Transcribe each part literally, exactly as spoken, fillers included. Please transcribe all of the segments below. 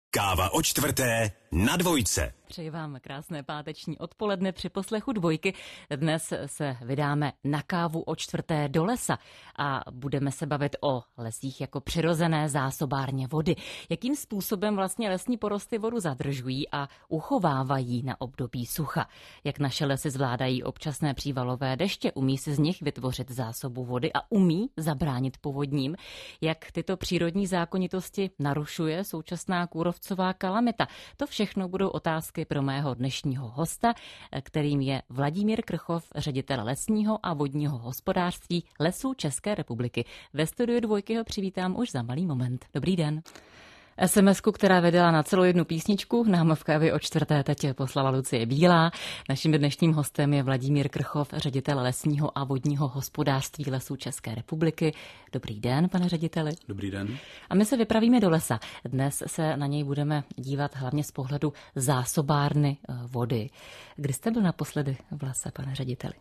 Káva o čtvrté na dvojce. Přeji vám krásné páteční odpoledne při poslechu Dvojky. Dnes se vydáme na kávu o čtvrté do lesa a budeme se bavit o lesích jako přirozené zásobárně vody. Jakým způsobem vlastně lesní porosty vodu zadržují a uchovávají na období sucha. Jak naše lesy zvládají občasné přívalové deště, umí si z nich vytvořit zásobu vody a umí zabránit povodním. Jak tyto přírodní zákonitosti narušuje současná kůrovcová kalamita. To všechno budou otázky pro mého dnešního hosta, kterým je Vladimír Krchov, ředitel lesního a vodního hospodářství Lesů České republiky. Ve studiu Dvojky ho přivítám už za malý moment. Dobrý den. es em esku, která vydala na celou jednu písničku, nám v kávě o čtvrté teď poslala Lucie Bílá. Naším dnešním hostem je Vladimír Krchov, ředitel lesního a vodního hospodářství Lesů České republiky. Dobrý den, pane řediteli. Dobrý den. A my se vypravíme do lesa. Dnes se na něj budeme dívat hlavně z pohledu zásobárny vody. Kdy jste byl naposledy v lese, pane řediteli?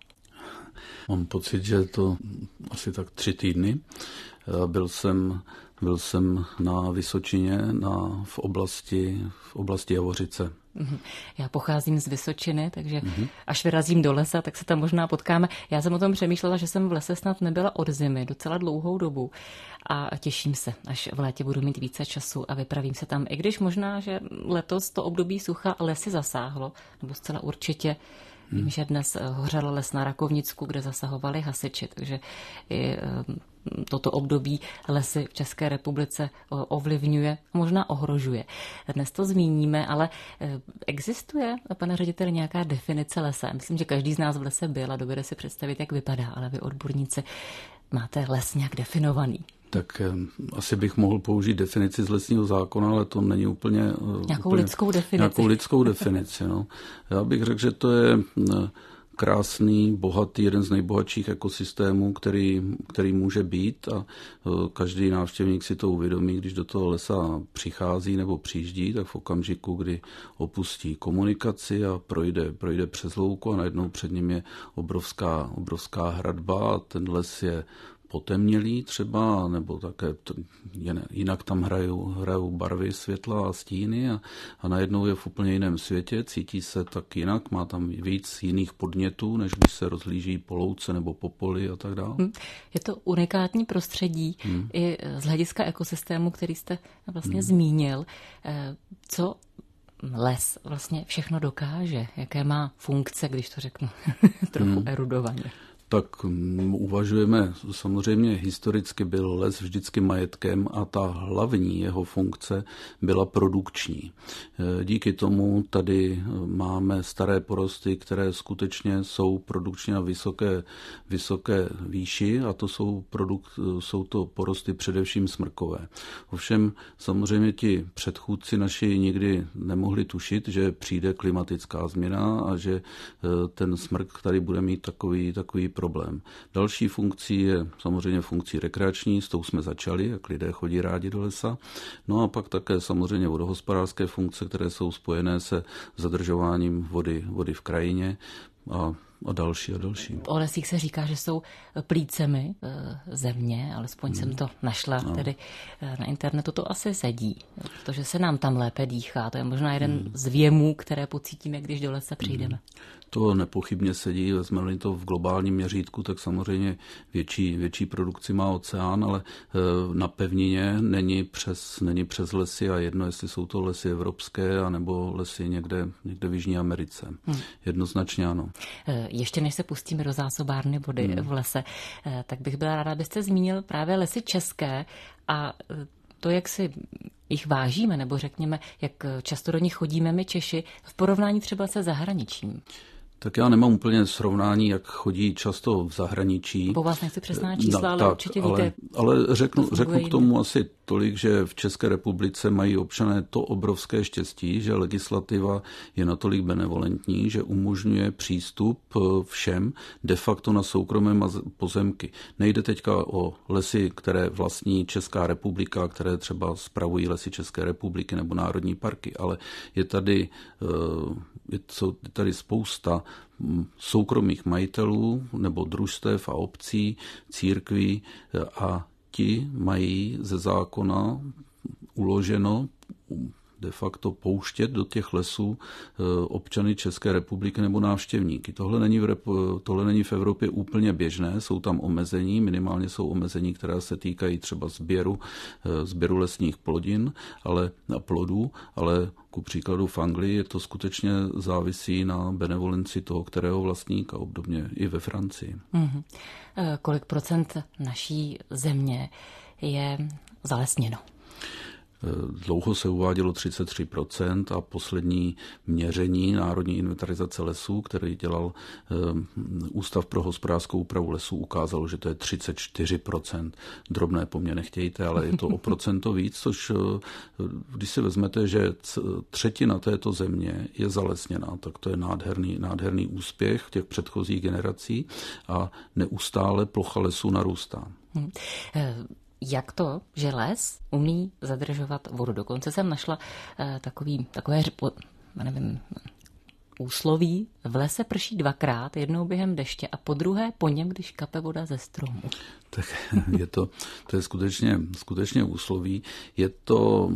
Mám pocit, že to asi tak tři týdny. Byl jsem, byl jsem na Vysočině na, v, oblasti, v oblasti Javořice. Já pocházím z Vysočiny, takže mm-hmm. až vyrazím do lesa, tak se tam možná potkáme. Já jsem o tom přemýšlela, že jsem v lese snad nebyla od zimy docela dlouhou dobu a těším se, až v létě budu mít více času a vypravím se tam. I když možná, že letos to období sucha lesy zasáhlo, nebo zcela určitě. Vím, že dnes hořel les na Rakovnicku, kde zasahovali hasiči, takže i toto období lesy v České republice ovlivňuje, možná ohrožuje. Dnes to zmíníme, ale existuje, pane řediteli, nějaká definice lesa? Myslím, že každý z nás v lese byl a dovede si představit, jak vypadá, ale vy odborníci máte les nějak definovaný. Tak asi bych mohl použít definici z lesního zákona, ale to není úplně... Nějakou úplně, lidskou definici. Nějakou lidskou definici, no. Já bych řekl, že to je krásný, bohatý, jeden z nejbohatších ekosystémů, který, který může být a každý návštěvník si to uvědomí, když do toho lesa přichází nebo přijíždí, tak v okamžiku, kdy opustí komunikaci a projde, projde přes louku a najednou před ním je obrovská, obrovská hradba a ten les je potemnělý třeba, nebo také jinak tam hrajou, hrajou barvy, světla a stíny a, a najednou je v úplně jiném světě, cítí se tak jinak, má tam víc jiných podnětů, než když se rozhlíží po louce nebo po poli a tak dále. Je to unikátní prostředí hmm. i z hlediska ekosystému, který jste vlastně hmm. zmínil. Co les vlastně všechno dokáže? Jaké má funkce, když to řeknu trochu hmm. erudovaně? Tak uvažujeme, samozřejmě historicky byl les vždycky majetkem a ta hlavní jeho funkce byla produkční. Díky tomu tady máme staré porosty, které skutečně jsou produkčně na vysoké, vysoké výši a to jsou, produkt, jsou to porosty především smrkové. Ovšem samozřejmě ti předchůdci naši nikdy nemohli tušit, že přijde klimatická změna a že ten smrk tady bude mít takový, takový problém. Další funkcí je samozřejmě funkcí rekreační, s tou jsme začali, jak lidé chodí rádi do lesa. No a pak také samozřejmě vodohospodářské funkce, které jsou spojené se zadržováním vody, vody v krajině a a další a další. O lesích se říká, že jsou plícemi země, alespoň hmm. jsem to našla no. tedy na internetu. To asi sedí, protože se nám tam lépe dýchá. To je možná jeden hmm. z věmů, které pocítíme, když do lesa přijdeme. Hmm. To nepochybně sedí, vezmeme-li to v globálním měřítku, tak samozřejmě větší, větší produkci má oceán, ale na pevnině není přes, není přes lesy a jedno, jestli jsou to lesy evropské anebo lesy někde, někde v Jižní Americe. Hmm. Jednoznačně ano. Ještě než se pustíme do zásobárny vody hmm. v lese, tak bych byla ráda, abyste zmínil právě lesy české a to, jak si jich vážíme, nebo řekněme, jak často do nich chodíme my Češi v porovnání třeba se zahraničím. Tak já nemám úplně srovnání, jak chodí často v zahraničí. Po vás nechci přesná čísla, no, ale tak, určitě ale, víte. Ale řeknu, řeknu k tomu asi tolik, že v České republice mají občané to obrovské štěstí, že legislativa je natolik benevolentní, že umožňuje přístup všem de facto na soukromé pozemky. Nejde teďka o lesy, které vlastní Česká republika, které třeba spravují lesy České republiky nebo národní parky, ale je tady, je tady spousta soukromých majitelů nebo družstev a obcí, církví a ti mají ze zákona uloženo de facto pouštět do těch lesů občany České republiky nebo návštěvníky. Tohle není v, Repu, tohle není v Evropě úplně běžné, jsou tam omezení, minimálně jsou omezení, která se týkají třeba sběru, sběru lesních plodin, ale na plodů, ale ku příkladu v Anglii je to skutečně závisí na benevolenci toho, kterého vlastníka, obdobně i ve Francii. Mm-hmm. Kolik procent naší země je zalesněno? Dlouho se uvádělo třicet tři procent a poslední měření Národní inventarizace lesů, který dělal Ústav pro hospodářskou úpravu lesů, ukázalo, že to je třicet čtyři procent. Drobné po mně nechtějte, ale je to o procento víc, což když si vezmete, že třetina této země je zalesněná, tak to je nádherný, nádherný úspěch těch předchozích generací a neustále plocha lesů narůstá. Hmm. Jak to, že les umí zadržovat vodu? Dokonce jsem našla uh, takový, takové, nevím, úsloví. V lese prší dvakrát, jednou během deště a po druhé po něm, když kape voda ze stromu. Tak je to, to je skutečně, skutečně úsloví. Je to,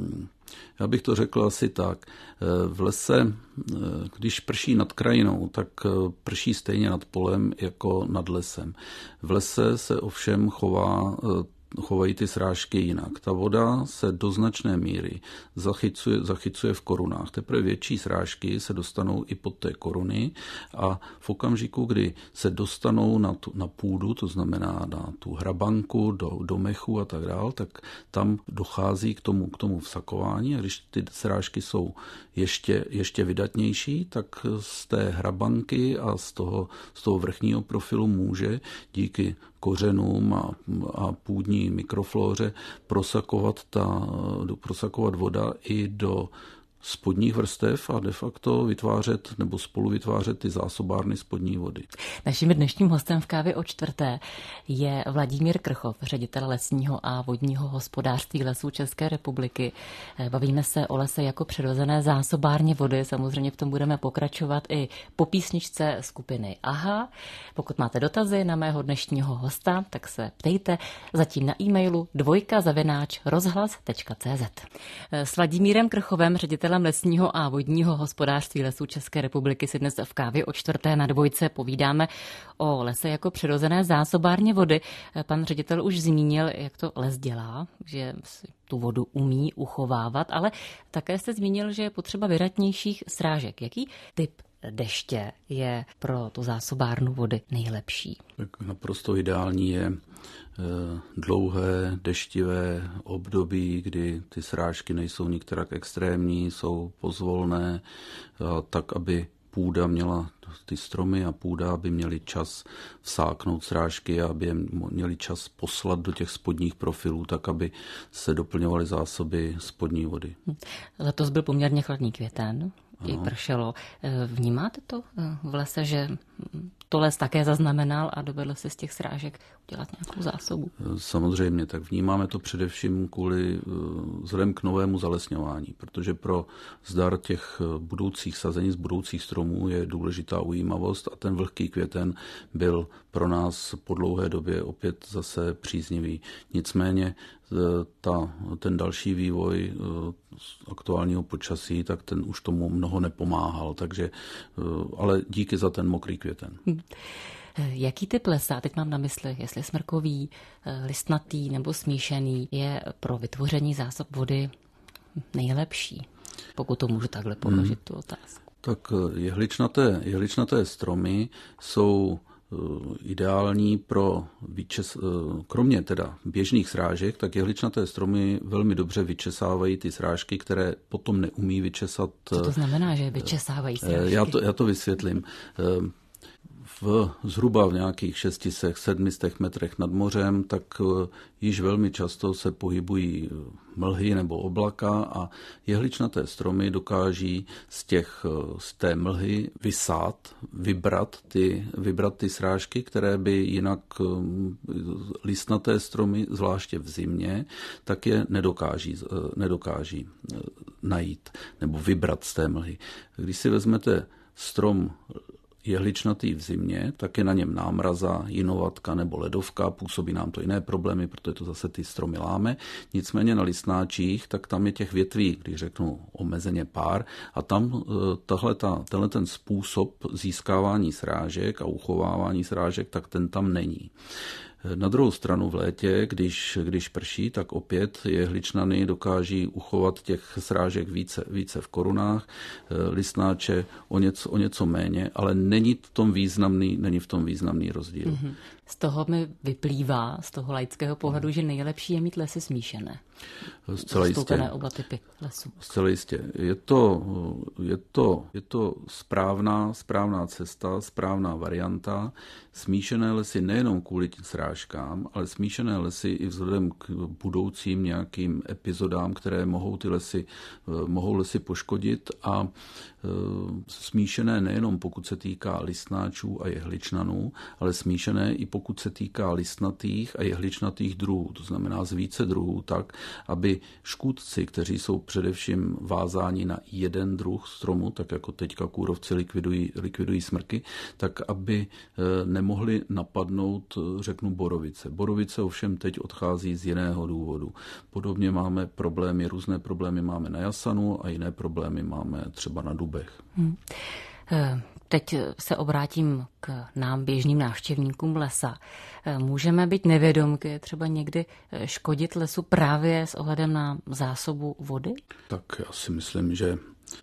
já bych to řekl asi tak, v lese, když prší nad krajinou, tak prší stejně nad polem jako nad lesem. V lese se ovšem chová chovají ty srážky jinak. Ta voda se do značné míry zachycuje, zachycuje v korunách. Teprve větší srážky se dostanou i pod té koruny a v okamžiku, kdy se dostanou na, tu, na půdu, to znamená na tu hrabanku, do, do mechu a tak dál, tak tam dochází k tomu, k tomu vsakování a když ty srážky jsou ještě, ještě vydatnější, tak z té hrabanky a z toho, z toho vrchního profilu může díky kořenům a, a půdní mikroflóře prosakovat, ta, prosakovat voda i do spodních vrstev a de facto vytvářet nebo spolu vytvářet ty zásobárny spodní vody. Naším dnešním hostem v Kávě o čtvrté je Vladimír Krchov, ředitel lesního a vodního hospodářství Lesů České republiky. Bavíme se o lese jako přirozené zásobárně vody. Samozřejmě v tom budeme pokračovat i po písničce skupiny Aha. Pokud máte dotazy na mého dnešního hosta, tak se ptejte zatím na e-mailu dvojka zavináč rozhlas tečka cé zet. S Vladimírem Krchovem, ředitelem lesního a vodního hospodářství Lesů České republiky, si dnes v Kávě o čtvrté na dvojce povídáme o lese jako přirozené zásobárně vody. Pan ředitel už zmínil, jak to les dělá, že si tu vodu umí uchovávat, ale také jste zmínil, že je potřeba vydatnějších srážek. Jaký typ deště je pro tu zásobárnu vody nejlepší? Tak naprosto ideální je dlouhé deštivé období, kdy ty srážky nejsou nikterak extrémní, jsou pozvolné, tak, aby půda měla, ty stromy a půda, aby měli čas vsáknout srážky a aby je měli čas poslat do těch spodních profilů, tak, aby se doplňovaly zásoby spodní vody. Letos byl poměrně chladný květen, i pršelo. Vnímáte to v lese, že to les také zaznamenal a dovedl se z těch srážek udělat nějakou zásobu? Samozřejmě, tak vnímáme to především kvůli vzhledem k novému zalesňování, protože pro zdar těch budoucích sazení z budoucích stromů je důležitá ujímavost a ten vlhký květen byl pro nás po dlouhé době opět zase příznivý. Nicméně ta, ten další vývoj aktuálního počasí, tak ten už tomu mnoho nepomáhal, takže, ale díky za ten mokrý květen. Jaký typ lesa, teď mám na mysli, jestli smrkový, listnatý nebo smíšený, je pro vytvoření zásob vody nejlepší? Pokud to můžu takhle položit, hmm. tu otázku. Tak jehličnaté, jehličnaté stromy jsou ideální pro vyčes, kromě teda běžných srážek, tak jehličnaté stromy velmi dobře vyčesávají ty srážky, které potom neumí vyčesat. Co to znamená, že vyčesávají srážky? Já to, já to vysvětlím. V zhruba v nějakých šesti sedmistech metrech nad mořem, tak již velmi často se pohybují mlhy nebo oblaka a jehličnaté stromy dokáží z, těch, z té mlhy vysát, vybrat ty, vybrat ty srážky, které by jinak listnaté stromy, zvláště v zimě, tak je nedokáží, nedokáží najít nebo vybrat z té mlhy. Když si vezmete strom jehličnatý v zimě, tak je na něm námraza, jinovatka nebo ledovka, působí nám to jiné problémy, protože to zase ty stromy láme. Nicméně na listnáčích, tak tam je těch větví, když řeknu omezeně pár, a tam tahle, ta, tenhle ten způsob získávání srážek a uchovávání srážek, tak ten tam není. Na druhou stranu v létě, když, když prší, tak opět jehličnany dokáží uchovat těch srážek více, více v korunách, listnáče o něco, o něco méně, ale není v tom významný, není v tom významný rozdíl. Mm-hmm. Z toho mi vyplývá, z toho laického pohledu, že nejlepší je mít lesy smíšené. Zcela jistě. Oba typy lesů. Zcela jistě. Je to, je to, je to správná, správná cesta, správná varianta. Smíšené lesy nejenom kvůli tím srážkám, ale smíšené lesy i vzhledem k budoucím nějakým epizodám, které mohou ty lesy, mohou lesy poškodit, a smíšené nejenom pokud se týká listnáčů a jehličnanů, ale smíšené i pokud se týká listnatých a jehličnatých druhů, to znamená z více druhů, tak, aby škůdci, kteří jsou především vázáni na jeden druh stromu, tak jako teďka kůrovci likvidují, likvidují smrky, tak aby nemohli napadnout, řeknu, borovice. Borovice ovšem teď odchází z jiného důvodu. Podobně máme problémy, různé problémy máme na jasanu a jiné problémy máme třeba na dubech. Hmm. Teď se obrátím k nám, běžným návštěvníkům lesa. Můžeme být nevědomky, třeba někdy škodit lesu právě s ohledem na zásobu vody? Tak já si myslím, že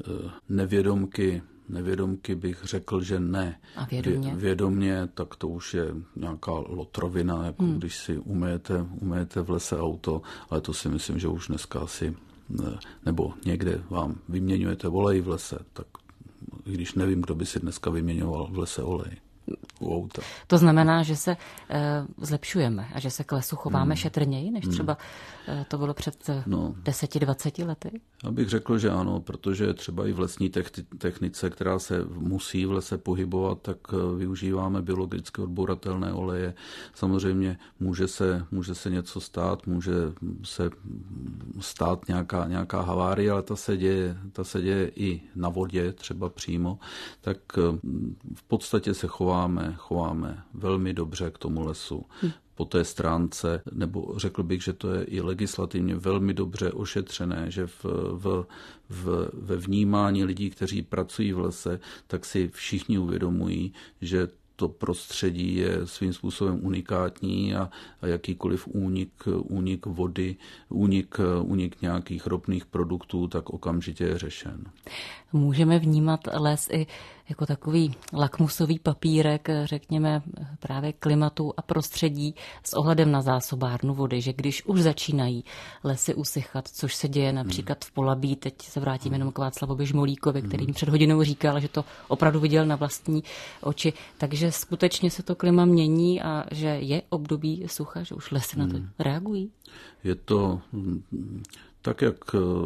nevědomky, nevědomky bych řekl, že ne. A vědomě? Vědomě, tak to už je nějaká lotrovina, jako hmm. když si umyjete, umyjete v lese auto, ale to si myslím, že už dneska asi, nebo někde vám vyměňujete olej v lese, tak i když nevím, kdo by si dneska vyměňoval v lese olej u auta. To znamená, že se e, zlepšujeme a že se k lesu chováme hmm. šetrněji, než třeba e, to bylo před no. deseti dvaceti lety? Já bych řekl, že ano, protože třeba i v lesní technice, která se musí v lese pohybovat, tak využíváme biologicky odbouratelné oleje. Samozřejmě může se, může se něco stát, může se stát nějaká, nějaká havárie, ale ta se děje, ta se děje i na vodě, třeba přímo, tak v podstatě se chováme, chováme velmi dobře k tomu lesu. Hm. Po té stránce, nebo řekl bych, že to je i legislativně velmi dobře ošetřené, že v, v, v, ve vnímání lidí, kteří pracují v lese, tak si všichni uvědomují, že to prostředí je svým způsobem unikátní a, a jakýkoliv únik, únik vody, únik, únik nějakých ropných produktů, tak okamžitě je řešen. Můžeme vnímat les i jako takový lakmusový papírek, řekněme, právě klimatu a prostředí s ohledem na zásobárnu vody, že když už začínají lesy usychat, což se děje například v Polabí, teď se vrátíme jenom k Václavovi Žmolíkovi, který mi před hodinou říkal, že to opravdu viděl na vlastní oči, takže skutečně se to klima mění a že je období sucha, že už lesy na to reagují? Je to tak, jak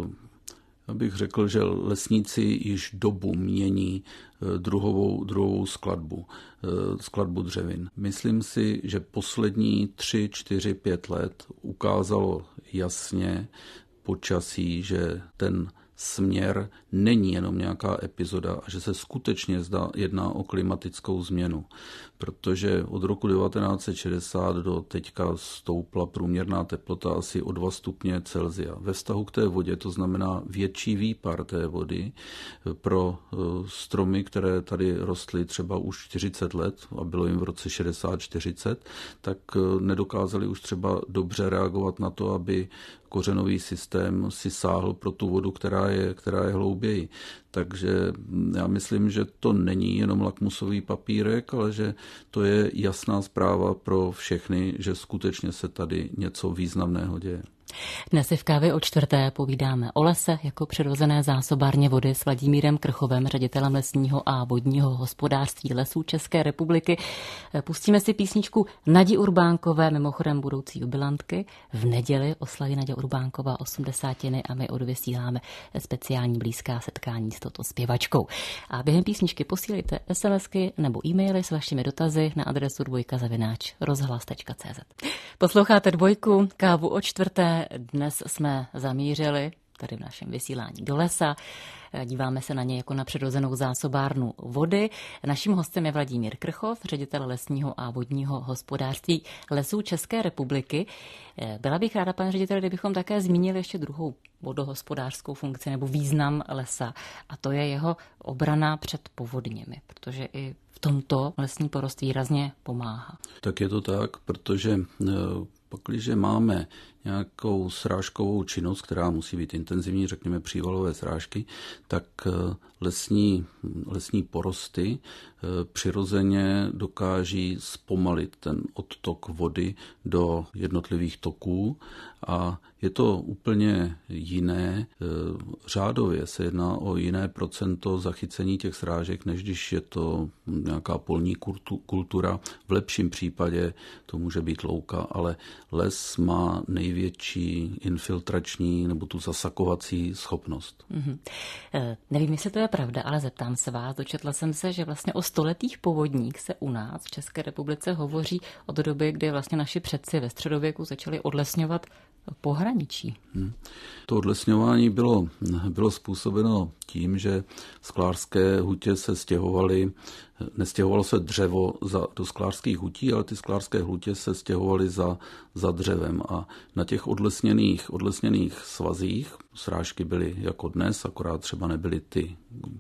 já bych řekl, že lesníci již dobu mění druhovou, druhovou skladbu, skladbu dřevin. Myslím si, že poslední tři, čtyři, pět let ukázalo jasně počasí, že ten směr není jenom nějaká epizoda a že se skutečně zdá, jedná o klimatickou změnu, protože od roku devatenáct set šedesát do teďka stoupla průměrná teplota asi o dva stupně Celsia. Ve vztahu k té vodě to znamená větší výpar té vody pro stromy, které tady rostly třeba už čtyřicet let a bylo jim v roce šedesát čtyřicet, tak nedokázali už třeba dobře reagovat na to, aby kořenový systém si sáhl pro tu vodu, která je, která je hlouběji. Takže já myslím, že to není jenom lakmusový papírek, ale že to je jasná zpráva pro všechny, že skutečně se tady něco významného děje. Dnes si v Kávě o čtvrté povídáme o lese jako přirozené zásobárně vody s Vladimírem Krchovem, ředitelem lesního a vodního hospodářství Lesů České republiky. Pustíme si písničku Nadi Urbánkové, mimochodem budoucí jubilantky. V neděli oslaví Naďa Urbánková osmdesátiny a my odvysíláme speciální blízká setkání s touto zpěvačkou. A během písničky posílejte SMSky nebo e-maily s vašimi dotazy na adresu dvojka zavináč rozhlas tečka cé zet. Posloucháte Dvojku, Kávu o čtvrté. Dnes jsme zamířili tady v našem vysílání do lesa. Díváme se na ně jako na přirozenou zásobárnu vody. Naším hostem je Vladimír Krchov, ředitel lesního a vodního hospodářství Lesů České republiky. Byla bych ráda, pane řediteli, kdybychom také zmínili ještě druhou vodohospodářskou funkci nebo význam lesa, a to je jeho obrana před povodněmi, protože i v tomto lesní porost výrazně pomáhá. Tak je to tak, protože pakliže máme nějakou srážkovou činnost, která musí být intenzivní, řekněme přívalové srážky, tak lesní, lesní porosty přirozeně dokáží zpomalit ten odtok vody do jednotlivých toků a je to úplně jiné. Řádově se jedná o jiné procento zachycení těch srážek, než když je to nějaká polní kultura. V lepším případě to může být louka, ale les má největší infiltrační nebo tu zasakovací schopnost. Mm-hmm. E, nevím, jestli to je pravda, ale zeptám se vás. Dočetla jsem se, že vlastně o stoletých povodních se u nás v České republice hovoří od doby, kdy vlastně naši předci ve středověku začali odlesňovat pohraničí. Hmm. To odlesňování bylo, bylo způsobeno tím, že sklářské hutě se stěhovaly, nestěhovalo se dřevo za, do sklářských hutí, ale ty sklářské hutě se stěhovaly za, za dřevem a na těch odlesněných, odlesněných svazích srážky byly jako dnes, akorát třeba nebyly ty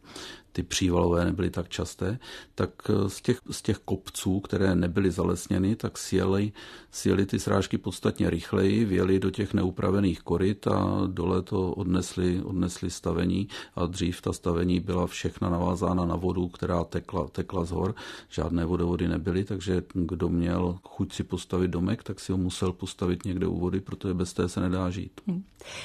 ty přívalové nebyly tak časté, tak z těch, z těch kopců, které nebyly zalesněny, tak sjeli, sjeli ty srážky podstatně rychleji, vjeli do těch neupravených koryt a dole to odnesli, odnesli stavení a dřív ta stavení byla všechna navázána na vodu, která tekla, tekla z hor. Žádné vodovody nebyly, takže kdo měl chuť si postavit domek, tak si ho musel postavit někde u vody, protože bez té se nedá žít. Hmm.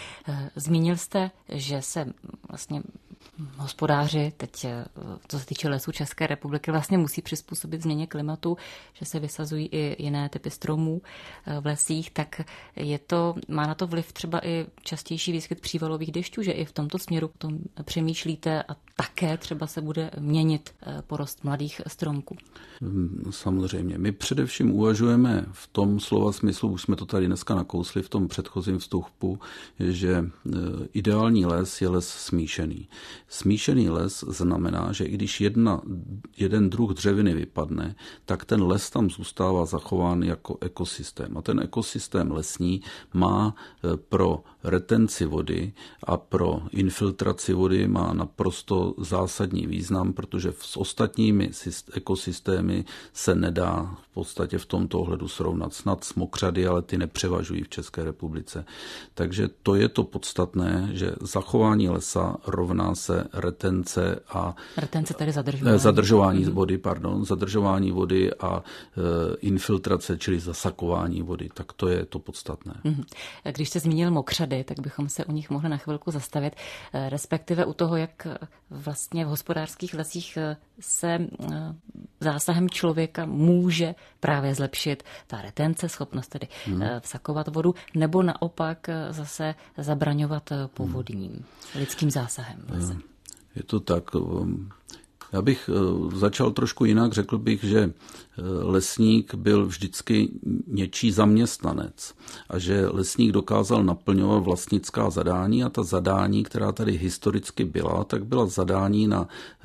Zmínil jste, že se vlastně hospodáři, teď co se týče lesů České republiky, vlastně musí přizpůsobit změně klimatu, že se vysazují i jiné typy stromů v lesích, tak je to, má na to vliv třeba i častější výskyt přívalových dešťů, že i v tomto směru potom přemýšlíte a také třeba se bude měnit porost mladých stromků. Samozřejmě. My především uvažujeme v tom slova smyslu, už jsme to tady dneska nakousli v tom předchozím vstupu, že ideální les je les smíšený. Smíšený les znamená, že i když jedna, jeden druh dřeviny vypadne, tak ten les tam zůstává zachován jako ekosystém. A ten ekosystém lesní má pro retenci vody a pro infiltraci vody má naprosto zásadní význam, protože s ostatními ekosystémy se nedá v podstatě v tomto ohledu srovnat. Snad s mokřady, ale ty nepřevažují v České republice. Takže to je to podstatné, že zachování lesa rovná se retence a retence tedy zadržování. Zadržování mm-hmm. vody, pardon, zadržování vody a e, infiltrace, čili zasakování vody. Tak to je to podstatné. Mm-hmm. Když jste zmínil mokřady, tak bychom se u nich mohli na chvilku zastavit, respektive u toho, jak vlastně v hospodářských lesích se zásahem člověka může právě zlepšit ta retence, schopnost tedy hmm. vsakovat vodu, nebo naopak zase zabraňovat povodním, hmm. lidským zásahem v lese. Je to tak. Já bych začal trošku jinak. Řekl bych, že lesník byl vždycky něčí zaměstnanec a že lesník dokázal naplňovat vlastnická zadání a ta zadání, která tady historicky byla, tak byla zadání na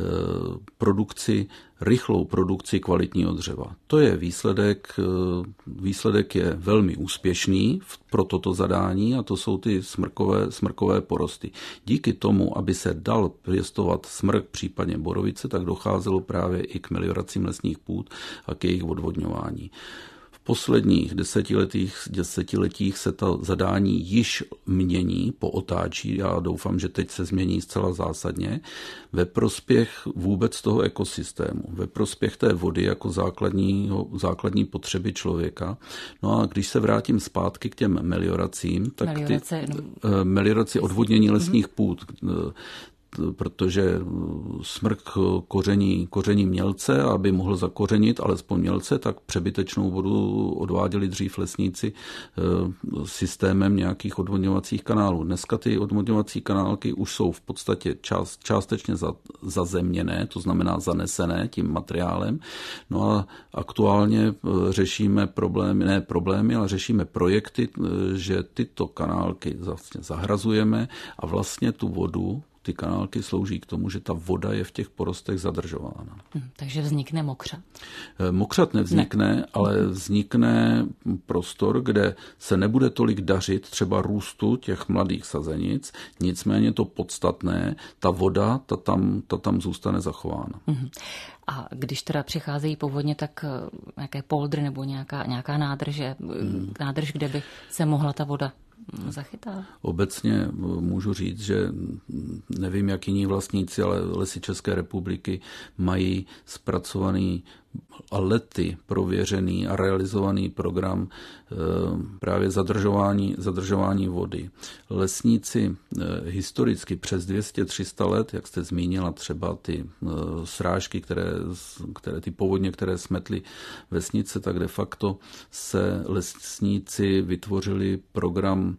produkci, rychlou produkci kvalitního dřeva. To je výsledek, výsledek je velmi úspěšný pro toto zadání a to jsou ty smrkové, smrkové porosty. Díky tomu, aby se dal pěstovat smrk, případně borovice, tak docházelo právě i k melioracím lesních půd a k jejich odvodňování. V posledních desetiletích, desetiletích se ta zadání již mění, pootáčí, já doufám, že teď se změní zcela zásadně, ve prospěch vůbec toho ekosystému, ve prospěch té vody jako základní potřeby člověka. No a když se vrátím zpátky k těm melioracím, tak Meliorace, ty, no. melioraci odvodnění lesních půd, protože smrk koření, koření mělce, aby mohl zakořenit alespoň mělce, tak přebytečnou vodu odváděli dřív lesníci systémem nějakých odvodňovacích kanálů. Dneska ty odvodňovací kanálky už jsou v podstatě část, částečně za, zazemněné, to znamená zanesené tím materiálem. No a aktuálně řešíme problémy, ne problémy, ale řešíme projekty, že tyto kanálky vlastně zahrazujeme a vlastně tu vodu, ty kanálky slouží k tomu, že ta voda je v těch porostech zadržována. Hmm, takže vznikne mokřad? Mokřad nevznikne, ne. ale vznikne prostor, kde se nebude tolik dařit třeba růstu těch mladých sazenic, nicméně to podstatné, ta voda, ta tam, ta tam zůstane zachována. Hmm. A když teda přicházejí povodně, tak nějaké poldry nebo nějaká, nějaká nádrž, hmm. nádrž, kde by se mohla ta voda zachytá? Obecně můžu říct, že nevím, jak jiní vlastníci, ale Lesy České republiky mají zpracovaný a lety prověřený a realizovaný program právě zadržování, zadržování vody. Lesníci historicky přes dvě stě tři sta let, jak jste zmínila, třeba ty srážky, které, které ty povodně, které smetly vesnice, tak de facto se lesníci vytvořili program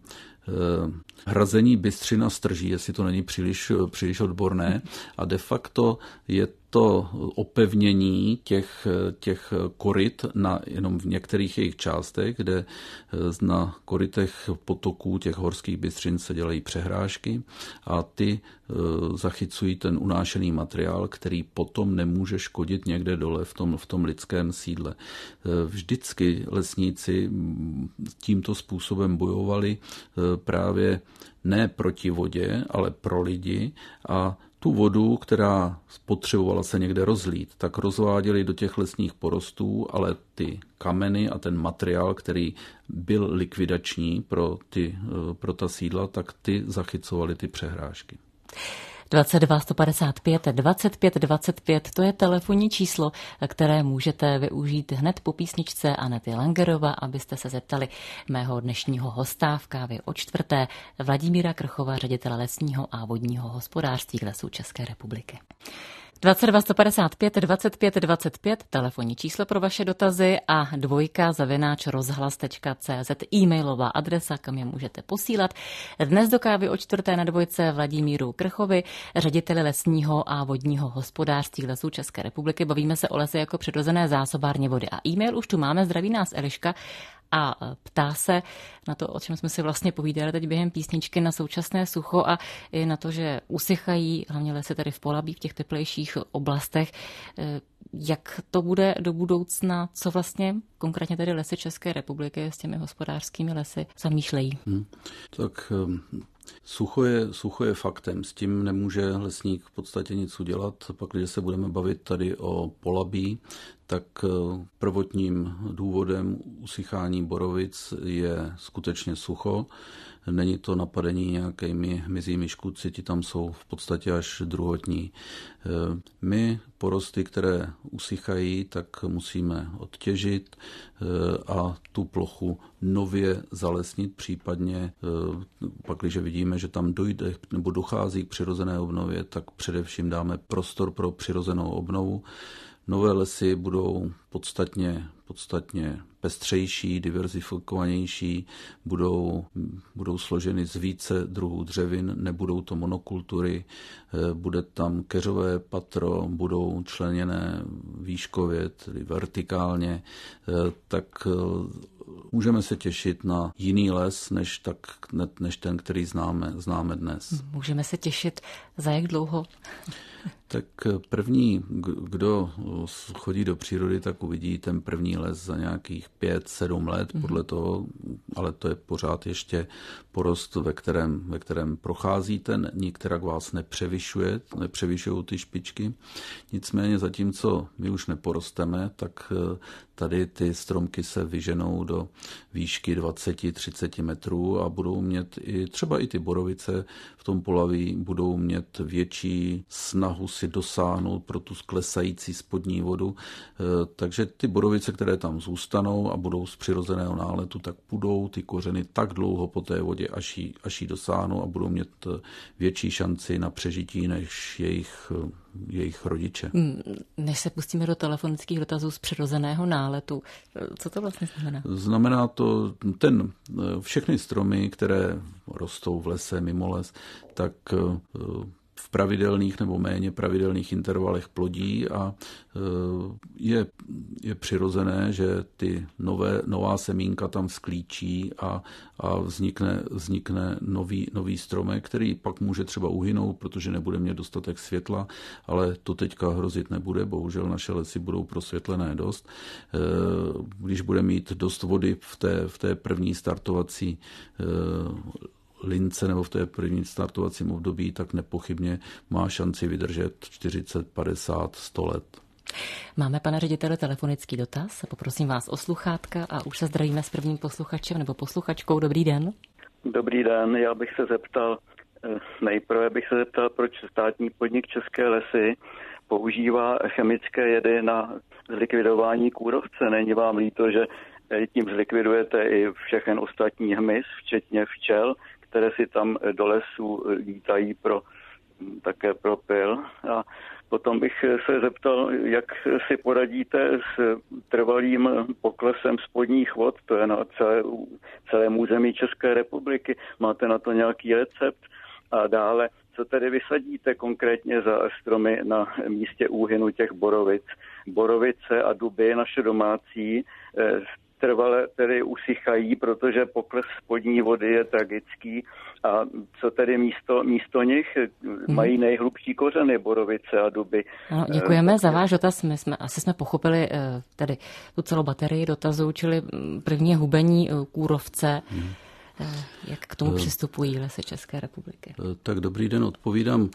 hrazení bystřina strží, jestli to není příliš, příliš odborné, a de facto je to opevnění těch, těch koryt na, jenom v některých jejich částech, kde na korytech potoků těch horských bystřin se dělají přehrážky a ty zachycují ten unášený materiál, který potom nemůže škodit někde dole v tom, v tom lidském sídle. Vždycky lesníci tímto způsobem bojovali právě ne proti vodě, ale pro lidi a tu vodu, která potřebovala se někde rozlít, tak rozváděli do těch lesních porostů, ale ty kameny a ten materiál, který byl likvidační pro, ty, pro ta sídla, tak ty zachycovali ty přehrážky. dvacet dva sto padesát pět dvacet pět dvacet pět, to je telefonní číslo, které můžete využít hned po písničce Anety Langerova, abyste se zeptali mého dnešního hosta v Kávě o čtvrté, Vladimíra Krchova, ředitele lesního a vodního hospodářství Lesů České republiky. dvacet dva sto padesát pět dvacet pět dvacet pět, telefonní číslo pro vaše dotazy a dvojka zavináč rozhlas tečka cé zet, e-mailová adresa, kam je můžete posílat. Dnes do Kávy o čtvrté na dvojce Vladimíru Krchovi, řediteli lesního a vodního hospodářství Lesů České republiky. Bavíme se o lese jako přirozené zásobárně vody. A e-mail už tu máme, zdraví nás Eliška a ptá se na to, o čem jsme si vlastně povídali teď během písničky, na současné sucho a i na to, že usychají hlavně lesy tady v Polabí, v těch teplejších oblastech. Jak to bude do budoucna, co vlastně konkrétně tady Lesy České republiky s těmi hospodářskými lesy zamýšlejí? Hmm. Tak sucho je, sucho je faktem, s tím nemůže lesník v podstatě nic udělat. Pak, když se budeme bavit tady o Polabí, tak prvotním důvodem usychání borovic je skutečně sucho. Není to napadení nějakými mizími škůdci, ti tam jsou v podstatě až druhotní. My porosty, které usychají, tak musíme odtěžit a tu plochu nově zalesnit, případně pak, když vidíme, že tam dojde nebo dochází k přirozené obnově, tak především dáme prostor pro přirozenou obnovu. Nové lesy budou podstatně, podstatně pestřejší, diverzifikovanější, budou, budou složeny z více druhů dřevin, nebudou to monokultury, bude tam keřové patro, budou členěné výškově, tedy vertikálně, tak můžeme se těšit na jiný les, než, tak, než ten, který známe, známe dnes. Můžeme se těšit za jak dlouho? Tak první, kdo chodí do přírody, tak uvidí ten první les za nějakých pět, sedm let, podle toho, ale to je pořád ještě porost, ve kterém, ve kterém procházíte, nikterak vás nepřevyšuje, nepřevyšují ty špičky. Nicméně zatímco my už neporosteme, tak tady ty stromky se vyženou do výšky dvacet třicet metrů a budou mít i třeba i ty borovice v tom Polaví budou mít větší snahu si dosáhnout pro tu sklesající spodní vodu. Takže ty borovice, které tam zůstanou, dosáhnou a budou z přirozeného náletu, tak budou ty kořeny tak dlouho po té vodě, až jí, až jí dosáhnou a budou mít větší šanci na přežití než jejich, jejich rodiče. Než se pustíme do telefonických dotazů z přirozeného náletu, co to vlastně znamená? Znamená to, ten, všechny stromy, které rostou v lese, mimo les, tak v pravidelných nebo méně pravidelných intervalech plodí a je, je přirozené, že ty nové, nová semínka tam sklíčí a, a vznikne, vznikne nový, nový stromek, který pak může třeba uhynout, protože nebude mít dostatek světla, ale to teďka hrozit nebude, bohužel naše lesy budou prosvětlené dost. Když bude mít dost vody v té, v té první startovací lince nebo v té první startovacím období, tak nepochybně má šanci vydržet čtyřicet, padesát, sto let. Máme, pane ředitele, telefonický dotaz. Poprosím vás o sluchátka a už se zdravíme s prvním posluchačem nebo posluchačkou. Dobrý den. Dobrý den, já bych se zeptal, nejprve bych se zeptal, proč státní podnik České lesy používá chemické jedy na zlikvidování kůrovce. Není vám líto, že tím zlikvidujete i všechen ostatní hmyz, včetně včel, které si tam do lesů lítají pro, také pro pyl. A potom bych se zeptal, jak si poradíte s trvalým poklesem spodních vod, to je na celé, celém území České republiky. Máte na to nějaký recept? A dále, co tedy vysadíte konkrétně za stromy na místě úhynu těch borovic? Borovice a duby, naše domácí, trvale tedy usychají, protože pokles spodní vody je tragický. A co tedy místo, místo nich mají nejhlubší kořeny borovice a duby. Ano, děkujeme za váš dotaz. My jsme, asi jsme pochopili tedy tu celou baterii dotazů, čili první hubení kůrovce. Hmm. Jak k tomu přistupují lesy České republiky? Tak dobrý den, odpovídám.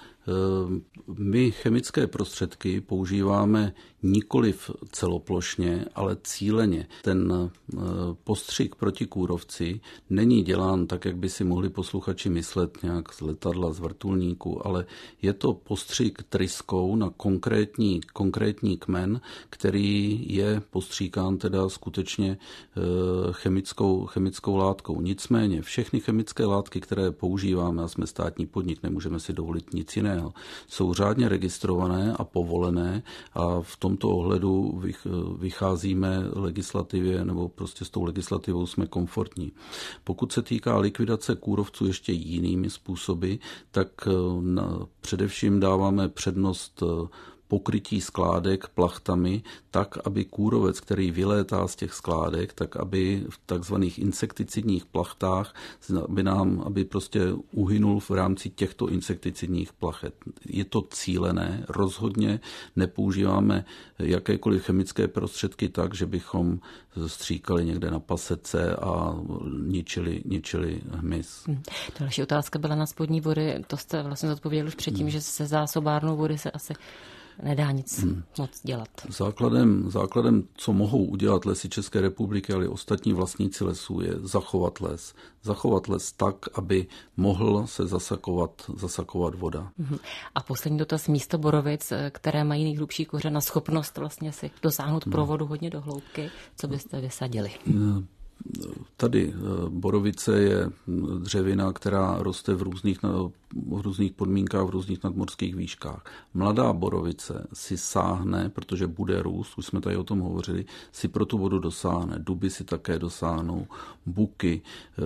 My chemické prostředky používáme nikoliv celoplošně, ale cíleně. Ten postřik proti kůrovci není dělán tak, jak by si mohli posluchači myslet nějak z letadla, z vrtulníku, ale je to postřik tryskou na konkrétní, konkrétní kmen, který je postříkán teda skutečně chemickou, chemickou látkou. Nicméně všechny chemické látky, které používáme, a jsme státní podnik, nemůžeme si dovolit nic jiného, jsou řádně registrované a povolené a v tomto ohledu vycházíme legislativě nebo prostě s tou legislativou jsme komfortní. Pokud se týká likvidace kůrovců ještě jinými způsoby, tak na, především dáváme přednost pokrytí skládek plachtami tak, aby kůrovec, který vylétá z těch skládek, tak aby v takzvaných insekticidních plachtách, aby nám, aby prostě uhynul v rámci těchto insekticidních plachet. Je to cílené, rozhodně nepoužíváme jakékoliv chemické prostředky tak, že bychom stříkali někde na pasece a ničili, ničili hmyz. Hmm. Další otázka byla na spodní vody, to jste vlastně zodpověděli už předtím, hmm. že se zásobárnou vody se asi nedá nic hmm. moc dělat. Základem, základem, co mohou udělat lesy České republiky, ale i ostatní vlastníci lesů, je zachovat les. Zachovat les tak, aby mohl se zasakovat, zasakovat voda. Hmm. A poslední dotaz, místo borovic, které mají nejhlubší kořen a schopnost vlastně si dosáhnout hmm. provodu hodně do hloubky, co byste vysadili? Hmm. Tady borovice je dřevina, která roste v různých, v různých podmínkách, v různých nadmořských výškách. Mladá borovice si sáhne, protože bude růst, už jsme tady o tom hovořili, si pro tu vodu dosáhne. Duby si také dosáhnou, buky,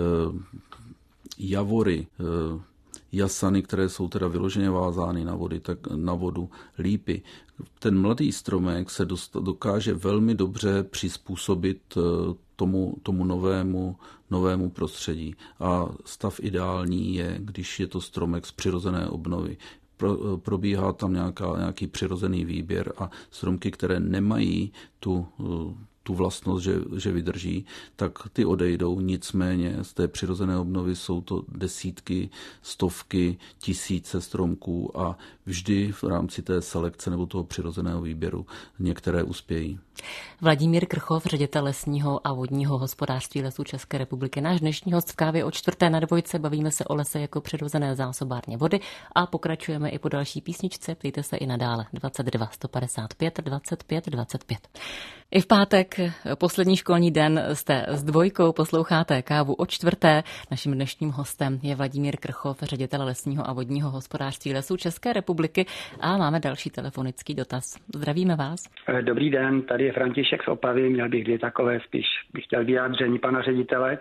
javory, jasany, které jsou teda vyloženě vázány na, vody, tak na vodu, lípy. Ten mladý stromek se dost, dokáže velmi dobře přizpůsobit tomu, tomu novému, novému prostředí. A stav ideální je, když je to stromek z přirozené obnovy. Pro, probíhá tam nějaká, nějaký přirozený výběr a stromky, které nemají tu tu vlastnost, že, že vydrží, tak ty odejdou. Nicméně z té přirozené obnovy jsou to desítky, stovky, tisíce stromků a vždy v rámci té selekce nebo toho přirozeného výběru některé uspějí. Vladimír Krchov, ředitel lesního a vodního hospodářství Lesů České republiky. Náš dnešní host v kávě o čtvrté na dvojce. Bavíme se o lese jako přirozené zásobárně vody a pokračujeme i po další písničce. Ptejte se i nadále. dvacet dva sto padesát pět dvacet pět dvacet pět. I v pátek, poslední školní den, jste s dvojkou, posloucháte Kávu o čtvrté. Naším dnešním hostem je Vladimír Krchov, ředitel lesního a vodního hospodářství Lesů České republiky, a máme další telefonický dotaz. Zdravíme vás. Dobrý den, tady je František z Opavy, měl bych dvě takové, spíš bych chtěl vyjádření pana ředitele.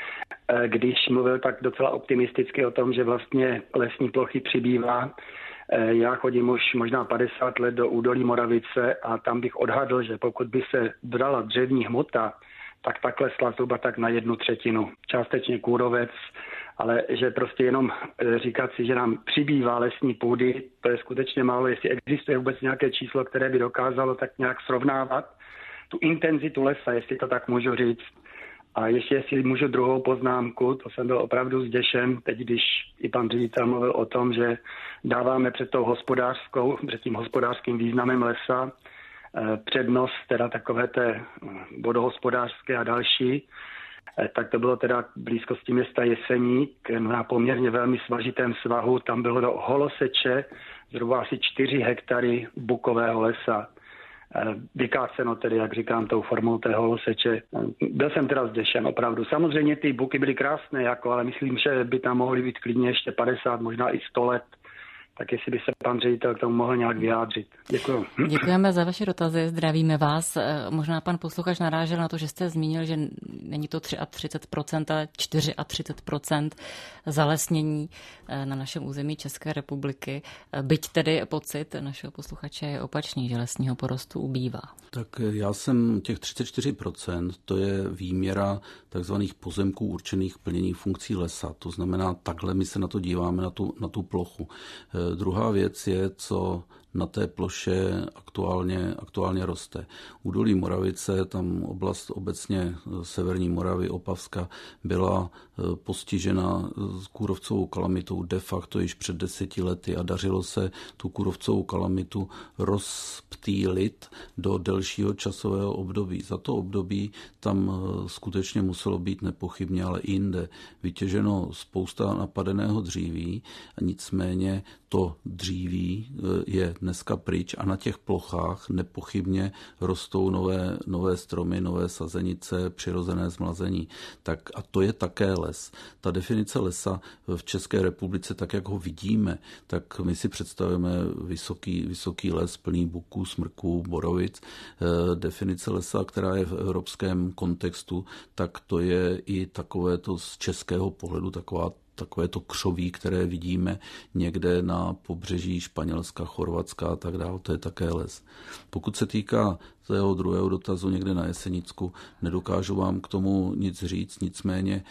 Když mluvil tak docela optimisticky o tom, že vlastně lesní plochy přibývá. Já chodím už možná padesát let do údolí Moravice a tam bych odhadl, že pokud by se brala dřevní hmota, tak takhle zhruba tak na jednu třetinu. Částečně kůrovec, ale že prostě jenom říkat si, že nám přibývá lesní půdy, to je skutečně málo. Jestli existuje vůbec nějaké číslo, které by dokázalo tak nějak srovnávat tu intenzitu lesa, jestli to tak můžu říct. A ještě jestli můžu druhou poznámku, to jsem byl opravdu zděšen, teď když i pan ředitel mluvil o tom, že dáváme před tou hospodářskou, před tím hospodářským významem lesa přednost teda takové té vodohospodářské a další, tak to bylo teda v blízkosti města Jeseník na poměrně velmi svažitém svahu, tam bylo do holoseče zhruba asi čtyři hektary bukového lesa. Vykáceno tedy, jak říkám, tou formou té holoseče. Byl jsem teda zděšen opravdu. Samozřejmě ty buky byly krásné, jako, ale myslím, že by tam mohly být klidně ještě padesát, možná i sto let. Tak jestli by se pan ředitel k tomu mohl nějak vyjádřit. Děkuji. Děkujeme za vaše dotazy, zdravíme vás. Možná pan posluchač narážel na to, že jste zmínil, že není to třicet tři procent, ale třicet čtyři procent zalesnění na našem území České republiky. Byť tedy pocit našeho posluchače je opačný, že lesního porostu ubývá. Tak já jsem těch třicet čtyři procent, to je výměra takzvaných pozemků určených k plnění funkcí lesa. To znamená, takhle my se na to díváme, na tu, na tu plochu. Druhá věc je, co na té ploše aktuálně, aktuálně roste. Údolí Moravice, tam oblast obecně severní Moravy, Opavska, byla postižena kůrovcovou kalamitou de facto již před deseti lety a dařilo se tu kůrovcovou kalamitu rozptýlit do delšího časového období. Za to období tam skutečně muselo být nepochybně, ale i jinde, vytěženo spousta napadeného dříví a nicméně to dříví je dneska pryč a na těch plochách nepochybně rostou nové, nové stromy, nové sazenice, přirozené zmlazení. Tak a to je také les. Ta definice lesa v České republice, tak jak ho vidíme, tak my si představujeme vysoký, vysoký les plný buků, smrků, borovic. Definice lesa, která je v evropském kontextu, tak to je i takové to z českého pohledu taková takové to křoví, které vidíme někde na pobřeží Španělska, Chorvatska a tak dále, to je také les. Pokud se týká toho druhého dotazu někde na Jesenicku, nedokážu vám k tomu nic říct, nicméně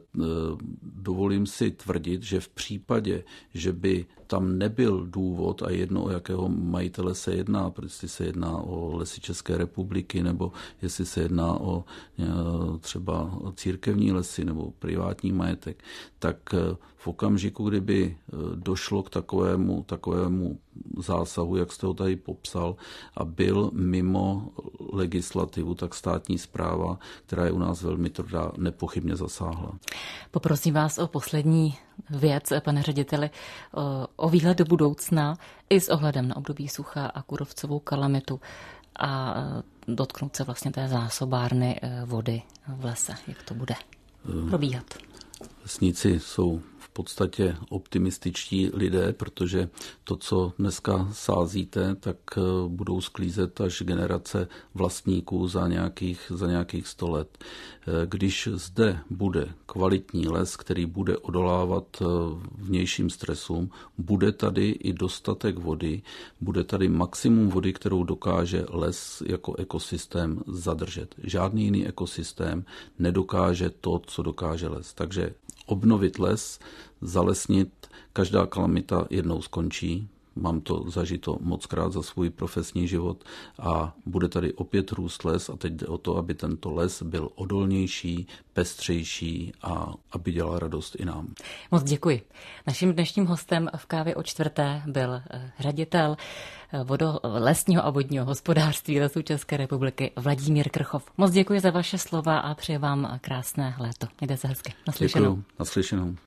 dovolím si tvrdit, že v případě, že by tam nebyl důvod a jedno, o jakého majitele se jedná, jestli se jedná o Lesy České republiky, nebo jestli se jedná o třeba církevní lesy nebo privátní majetek, tak v okamžiku, kdyby došlo k takovému, takovému zásahu, jak jste ho tady popsal, a byl mimo legislativu, tak státní správa, která je u nás velmi tvrdá, nepochybně zasáhla. Poprosím vás o poslední věc, pane řediteli, o výhled do budoucna i s ohledem na období sucha a kůrovcovou kalamitu a dotknout se vlastně té zásobárny vody v lese. Jak to bude probíhat? Lesníci jsou v podstatě optimističtí lidé, protože to, co dneska sázíte, tak budou sklízet až generace vlastníků za nějakých, za nějakých sto let. Když zde bude kvalitní les, který bude odolávat vnějším stresům, bude tady i dostatek vody, bude tady maximum vody, kterou dokáže les jako ekosystém zadržet. Žádný jiný ekosystém nedokáže to, co dokáže les. Takže obnovit les, zalesnit, každá kalamita jednou skončí. Mám to zažito mockrát za svůj profesní život a bude tady opět růst les a teď jde o to, aby tento les byl odolnější, pestřejší a aby dělal radost i nám. Moc děkuji. Naším dnešním hostem v Kávě o čtvrté byl ředitel vodo, lesního a vodního hospodářství Lesů České republiky Vladimír Krchov. Moc děkuji za vaše slova a přeji vám krásné léto. Mějte se hezky. Naslyšenou. Děkuji. Naslyšenou.